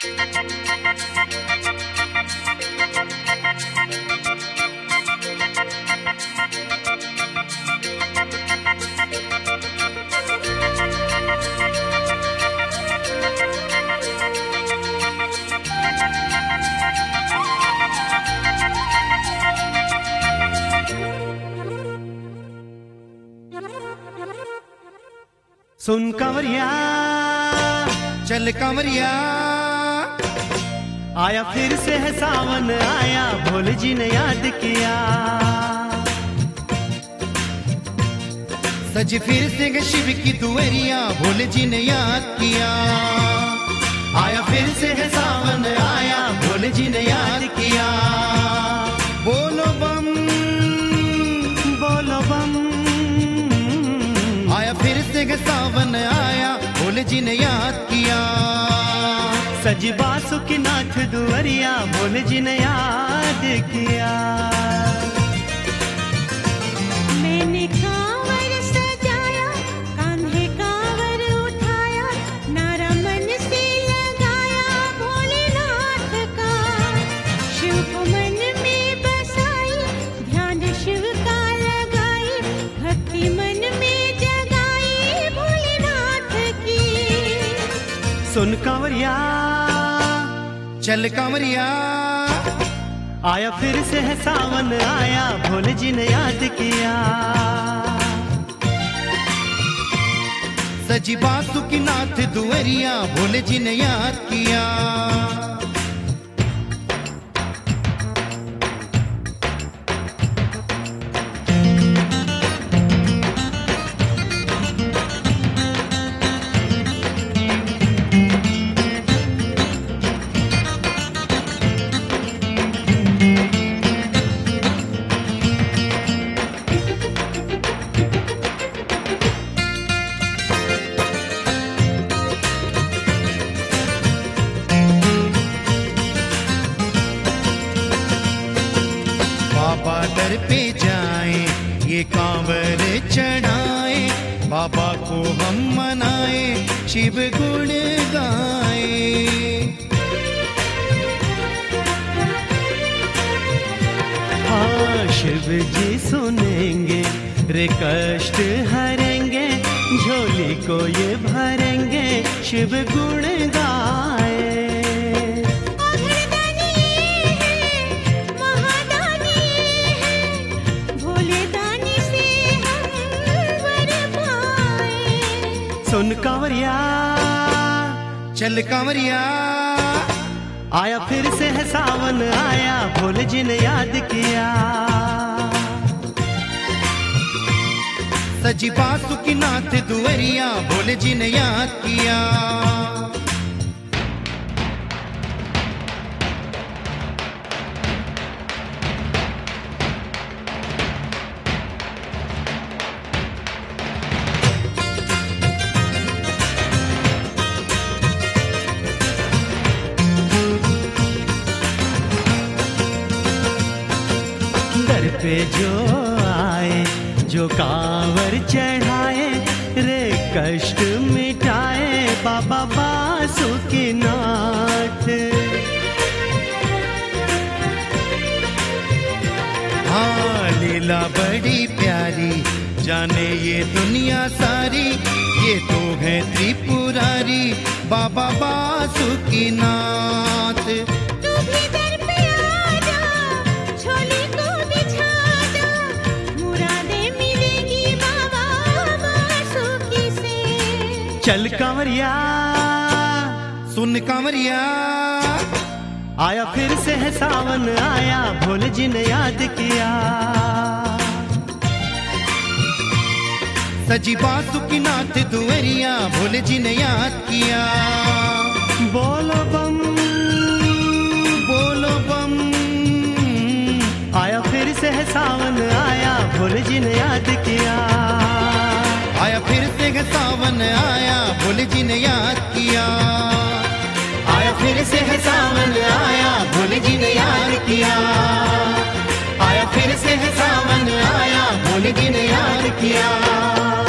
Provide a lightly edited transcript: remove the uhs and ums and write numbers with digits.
सुन कंवरिया, चल कंवरिया, आया फिर से है सावन आया, भोले जी ने याद किया। सज फिर से गए शिव की दुआरियां, भोले जी ने याद किया। आया फिर से है सावन आया, भोले जी ने याद किया। बोलो बम, बोलो बम। आया फिर से गए सावन आया, भोले जी ने याद किया। सज बासुकीनाथ दुआरिया, भोले जी ने याद किया। मैंने कांवर सजाया, कांधे कांवर उठाया, नारा मन से लगाया भोलेनाथ का। शिव को मन में बसाई, ध्यान शिव का लगाई, भक्ति मन में जगाई भोलेनाथ की। सुन कंवरिया, चल कंवरिया, आया फिर से है सावन आया, भोले जी ने याद किया। सजी बासुकीनाथ दुआरियां, भोले जी ने याद किया। बाबा दर पे जाए, ये कांवर चढ़ाए, बाबा को हम मनाए, शिव गुण गाए। हाँ, शिव जी सुनेंगे, रे कष्ट हरेंगे, झोली को ये भरेंगे, शिव गुण गाए। सुन कंवरिया, चल कंवरिया, आया फिर से है सावन आया, भोले जी ने याद किया। सजी बासुकीनाथ दुआरियां, भोले जी ने याद किया। दर पे जो आए, जो कांवर चढ़ाए, रे कष्ट मिटाए, बाबा बासुकीनाथ। हाँ, लीला बड़ी प्यारी, जाने ये दुनिया सारी, ये तो है त्रिपुरारी, बाबा बासुकीनाथ। चल कंवरिया, सुन कंवरिया, आया फिर से है सावन आया, भोले जी ने याद किया। सजी बासुकीनाथ दुआरियां, भोले जी ने याद किया। बोलो बम, बोलो बम, आया फिर से है सावन आया, भोले जी ने याद किया। आया फिर से है सावन आया, भोले जी ने याद किया। आया फिर से है सावन आया, भोले जी ने याद किया। आया फिर से है सावन आया, भोले जी ने याद किया।